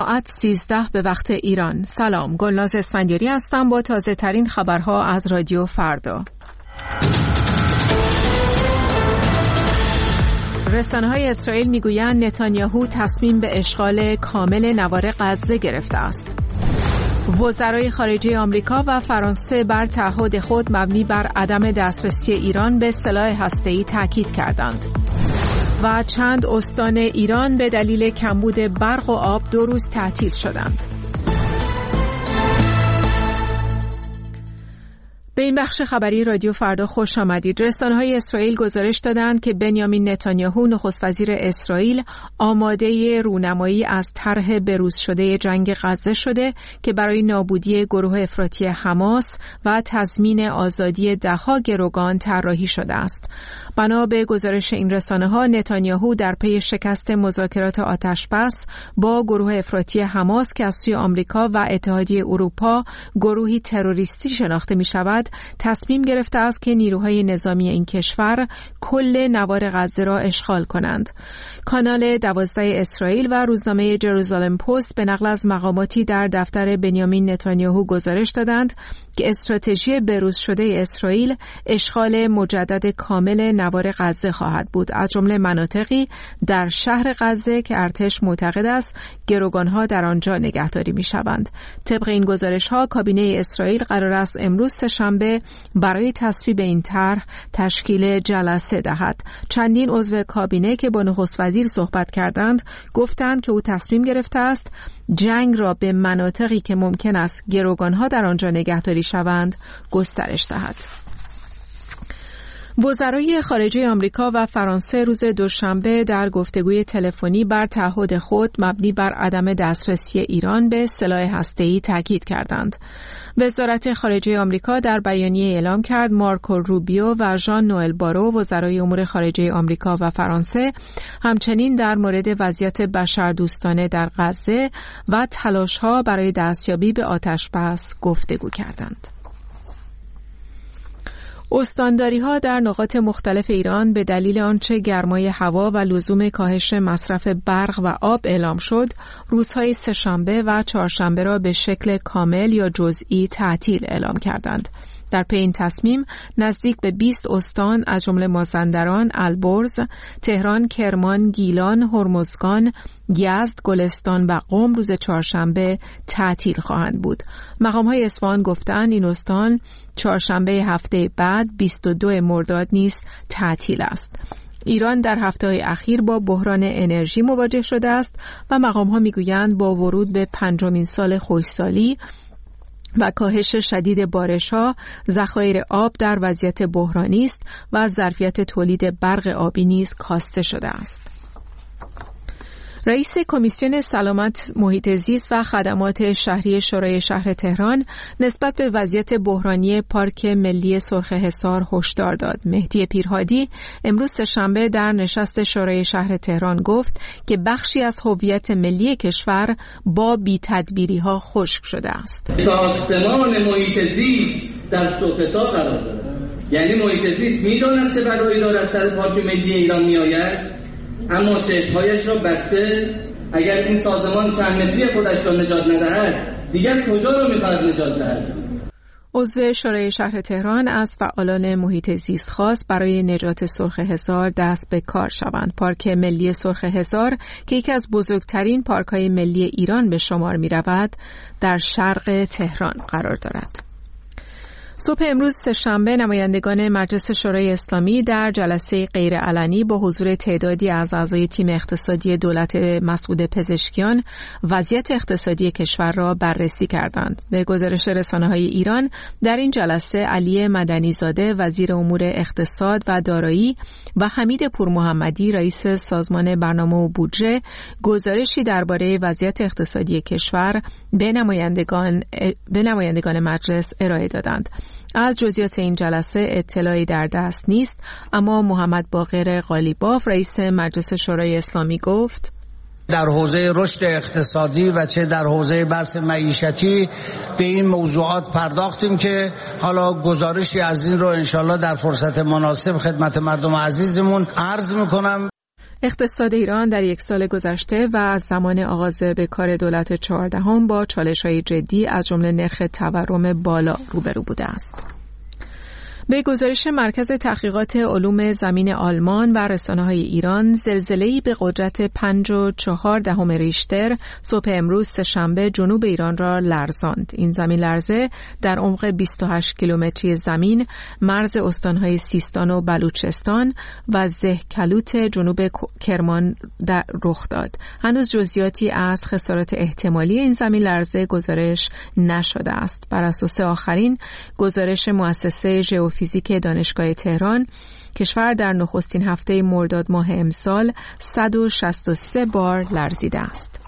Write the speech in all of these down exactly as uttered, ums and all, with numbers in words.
ساعت سیزده به وقت ایران. سلام، گلناز اسفندیاری هستم با تازه ترین خبرها از رادیو فردا. رسانه‌های اسرائیل میگویند نتانیاهو تصمیم به اشغال کامل نوار غزه گرفته است. وزرای خارجه آمریکا و فرانسه بر تعهد خود مبنی بر عدم دسترسی ایران به سلاح هسته‌ای تاکید کردند. و چند استان ایران به دلیل کمبود برق و آب دو روز تعطیل شدند. به این بخش خبری رادیو فردا خوش آمدید. رسانه‌های اسرائیل گزارش دادند که بنیامین نتانیاهو نخست وزیر اسرائیل آماده رونمایی از طرح بروز شده جنگ غزه شده که برای نابودی گروه افراطی حماس و تضمین آزادی ده‌ها گروگان طراحی شده است. بنا به گزارش این رسانه‌ها نتانیاهو در پی شکست مذاکرات آتشبس با گروه افراطی حماس که از سوی آمریکا و اتحادیه اروپا گروهی تروریستی شناخته می‌شود تصمیم گرفته است که نیروهای نظامی این کشور کل نوار غزه را اشغال کنند. کانال دوازده اسرائیل و روزنامه جروزالم پست به نقل از مقاماتی در دفتر بنیامین نتانیاهو گزارش دادند که استراتژی بروز شده اسرائیل اشغال مجدد کامل نوار غزه خواهد بود، از جمله مناطقی در شهر غزه که ارتش معتقد است گروگانها در آنجا نگهداری می‌شوند. طبق این گزارش‌ها کابینه اسرائیل قرار است امروز سه‌شنبه برای تصویب این طرح تشکیل جلسه دهد. چندین عضو کابینه که با نخست وزیر صحبت کردند گفتند که او تصمیم گرفته است جنگ را به مناطقی که ممکن است گروگانها در آنجا نگهداری شوند گسترش دهد. وزرای خارجه آمریکا و فرانسه روز دوشنبه در گفتگوی تلفنی بر تعهد خود مبنی بر عدم دسترسی ایران به سلاح هسته‌ای تاکید کردند. وزارت خارجه آمریکا در بیانیه اعلام کرد مارکو روبیو و ژان نوئل بارو وزرای امور خارجه آمریکا و فرانسه همچنین در مورد وضعیت بشردوستانه در غزه و تلاش‌ها برای دستیابی به آتش‌بس گفتگو کردند. استانداری‌ها در نقاط مختلف ایران به دلیل آنچه گرمای هوا و لزوم کاهش مصرف برق و آب اعلام شد، روزهای سه‌شنبه و چهارشنبه را به شکل کامل یا جزئی تعطیل اعلام کردند. در پی این تصمیم نزدیک به بیست استان از جمله مازندران، البرز، تهران، کرمان، گیلان، هرمزگان، یزد، گلستان و قم روز چهارشنبه تعطیل خواهند بود. مقام‌های اصفهان گفتند این استان چهارشنبه هفته بعد بیست و دو مرداد نیز تعطیل است. ایران در هفته‌های اخیر با بحران انرژی مواجه شده است و مقام‌ها می‌گویند با ورود به پنجمین سال خشکسالی و کاهش شدید بارش‌ها، ذخایر آب در وضعیت بحرانی است و ظرفیت تولید برق آبی نیز کاسته شده است. رئیس کمیسیون سلامت محیط زیست و خدمات شهری شورای شهر تهران نسبت به وضعیت بحرانی پارک ملی سرخ حصار هشدار داد. مهدی پیرهادی امروز سه‌شنبه در نشست شورای شهر تهران گفت که بخشی از هویت ملی کشور با بی‌تدبیری‌ها خشک شده است. ساختمان محیط زیست در سوء حصار قرار دارد. یعنی محیط زیست می‌داند چه بلایی دارد سر پارک ملی ایران می‌آید، اما چشمهایش را بسته. اگر این سازمان چند متری خودش را نجات ندهد دیگر کجا را می‌خواهد نجات دهد؟ عضو شورای شهر تهران از فعالان محیط زیست خواست برای نجات سرخ حصار دست به کار شوند. پارک ملی سرخ حصار که یکی از بزرگترین پارک‌های ملی ایران به شمار می‌رود در شرق تهران قرار دارد. صبح امروز سه‌شنبه نمایندگان مجلس شورای اسلامی در جلسه غیرعلنی با حضور تعدادی از اعضای تیم اقتصادی دولت مسعود پزشکیان وضعیت اقتصادی کشور را بررسی کردند. به گزارش رسانه‌های ایران در این جلسه علی مدنی‌زاده وزیر امور اقتصاد و دارایی و حمید پورمحمدی رئیس سازمان برنامه و بودجه گزارشی درباره وضعیت اقتصادی کشور به نمایندگان به نمایندگان مجلس ارائه دادند. از جزئیات این جلسه اطلاعی در دست نیست، اما محمد باقر قالیباف رئیس مجلس شورای اسلامی گفت در حوزه رشد اقتصادی و چه در حوزه بحث معیشتی به این موضوعات پرداختیم که حالا گزارشی از این رو انشالله در فرصت مناسب خدمت مردم عزیزمون عرض میکنم. اقتصاد ایران در یک سال گذشته و از زمان آغاز به کار دولت چهاردهم با چالش‌های جدی از جمله نرخ تورم بالا روبرو بوده است. به گزارش مرکز تحقیقات علوم زمین آلمان و رسانه‌های ایران، زلزله‌ای به قدرت پنج و چهار دهم ریشتر صبح امروز سه‌شنبه جنوب ایران را لرزاند. این زمین لرزه در عمق بیست و هشت کیلومتری زمین مرز استان‌های سیستان و بلوچستان و زهکلوت جنوب کرمان رخ داد. هنوز جزئیاتی از خسارات احتمالی این زمین لرزه گزارش نشده است. بر اساس آخرین گزارش مؤسسه ژئوفیزیک فیزیک دانشگاه تهران، کشور در نخستین هفته مرداد ماه امسال صد و شصت و سه بار لرزیده است.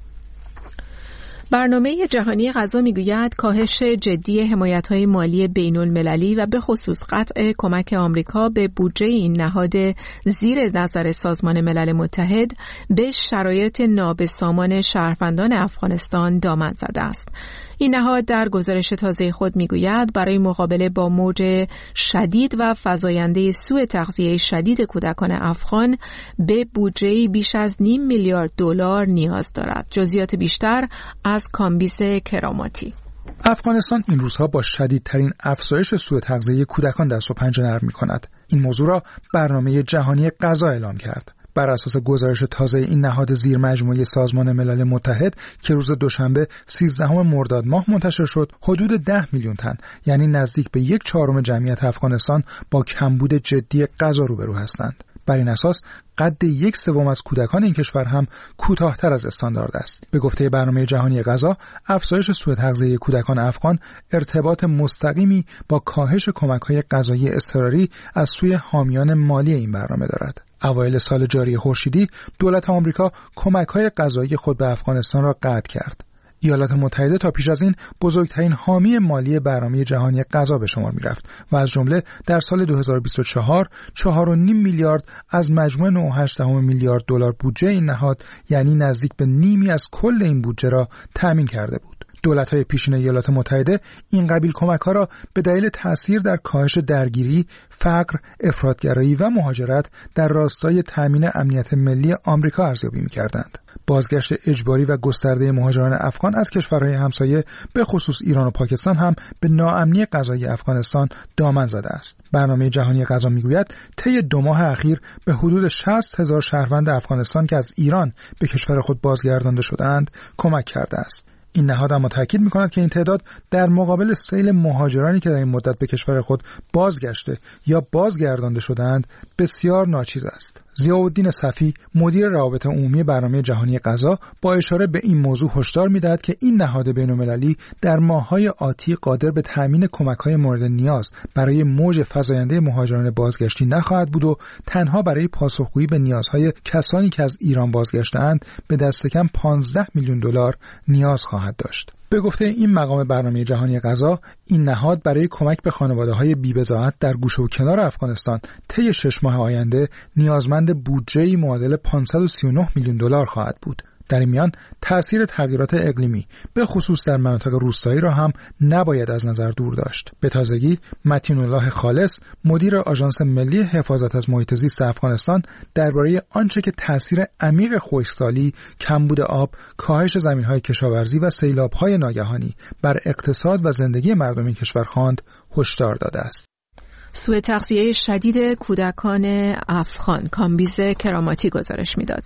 برنامه جهانی غذا میگوید کاهش جدی حمایت‌های مالی بین‌المللی و به خصوص قطع کمک آمریکا به بودجه این نهاد زیر نظر سازمان ملل متحد به شرایط نابسامان شهروندان افغانستان دامن زده است. این نهاد در گزارش تازه خود میگوید برای مقابله با موج شدید و فزاینده سوء تغذیه شدید کودکان افغان به بودجه بیش از نیم میلیارد دلار نیاز دارد. جزئیات بیشتر از کامبیز کراماتی. افغانستان این روزها با شدیدترین افزایش سوء تغذیه کودکان دست و پنجه نرم می‌کند. این موضوع را برنامه جهانی غذا اعلام کرد. بر اساس گزارش تازه این نهاد زیر مجموعه سازمان ملل متحد که روز دوشنبه سیزدهم مرداد ماه منتشر شد، حدود ده میلیون تن، یعنی نزدیک به یک چهارم جمعیت افغانستان با کمبود جدی غذا روبرو هستند. بر این اساس قد یک سوم از کودکان این کشور هم کوتاه‌تر از استاندارد است. به گفته برنامه جهانی غذا، افزایش سوء تغذیه کودکان افغان ارتباط مستقیمی با کاهش کمک‌های غذایی اضطراری از سوی حامیان مالی این برنامه دارد. اوایل سال جاری خورشیدی، دولت آمریکا کمک‌های غذایی خود به افغانستان را قطع کرد. ایالات متحده تا پیش از این بزرگترین حامی مالی برنامه جهانی غذا به شمار می‌رفت و از جمله در سال دو هزار و بیست و چهار چهار و نیم میلیارد از مجموع نه و هشت دهم میلیارد دلار بودجه این نهاد، یعنی نزدیک به نیمی از کل این بودجه را تامین کرده بود. دولت‌های پیشین ایالات متحده این قبیل کمک‌ها را به دلیل تأثیر در کاهش درگیری، فقر، افراط‌گرایی و مهاجرت در راستای تأمین امنیت ملی آمریکا ارزیابی می‌کردند. بازگشت اجباری و گسترده مهاجران افغان از کشورهای همسایه به خصوص ایران و پاکستان هم به ناامنی غذایی افغانستان دامن زده است. برنامه جهانی غذا میگوید طی دو ماه اخیر به حدود شصت هزار شهروند افغانستان که از ایران به کشور خود بازگردانده شدند کمک کرده است. این نهاد اما تاکید می‌کند که این تعداد در مقابل سیل مهاجرانی که در این مدت به کشور خود بازگشته یا بازگردانده شدند بسیار ناچیز است. ضیاءالدین صفی، مدیر روابط عمومی برنامه جهانی غذا، با اشاره به این موضوع هشدار می‌دهد که این نهاد بین‌المللی در ماه‌های آتی قادر به تأمین کمک‌های مورد نیاز برای موج فزاینده مهاجران بازگشتی نخواهد بود و تنها برای پاسخگویی به نیازهای کسانی که از ایران بازگشته‌اند به دست کم پانزده میلیون دلار نیاز خواهد داشت. به گفته این مقام برنامه جهانی غذا، این نهاد برای کمک به خانواده‌های بی‌بضاعت در گوشه و کنار افغانستان طی شش ماه آینده نیازمند بودجه‌ای معادل پانصد و سی و نه میلیون دلار خواهد بود. در این میان تأثیر تغییرات اقلیمی به خصوص در مناطق روستایی را هم نباید از نظر دور داشت. به تازگی متین الله خالص، مدیر آژانس ملی حفاظت از محیط زیست افغانستان، درباره آنچه که تأثیر عمیق خشکسالی، کمبود آب، کاهش زمین‌های کشاورزی و سیلاب‌های ناگهانی بر اقتصاد و زندگی مردم این کشور خواند، هشدار داده است. سوء تغذیه شدید کودکان افغان، کامبیز کراماتی گزارش می‌داد.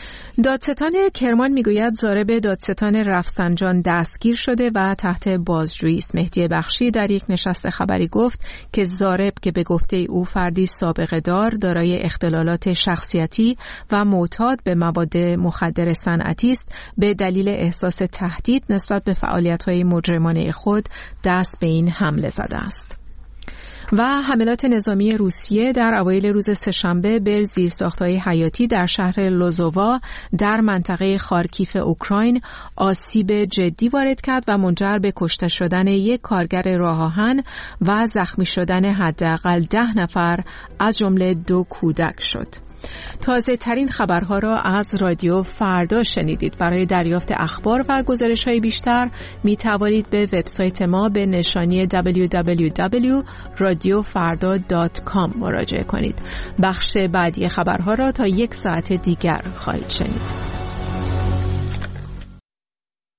دادستان کرمان میگوید ضارب دادستان رفسنجان دستگیر شده و تحت بازجویی است. مهدی بخشی در یک نشست خبری گفت که ضارب که به گفته او فردی سابقه دار دارای اختلالات شخصیتی و معتاد به مواد مخدر صنعتی است، به دلیل احساس تهدید نسبت به فعالیت‌های مجرمانه خود دست به این حمله زده است. و حملات نظامی روسیه در اوایل روز سه‌شنبه به زیرساخت‌های حیاتی در شهر لوزووا در منطقه خارکیف اوکراین آسیب جدی وارد کرد و منجر به کشته شدن یک کارگر راه آهن و زخمی شدن حداقل ده نفر از جمله دو کودک شد. تازه ترین خبرها را از رادیو فردا شنیدید. برای دریافت اخبار و گزارش های بیشتر می توانید به وبسایت ما به نشانی دبلیو دبلیو دبلیو دات رادیو فردا دات کام مراجعه کنید. بخش بعدی خبرها را تا یک ساعت دیگر خواهید شنید.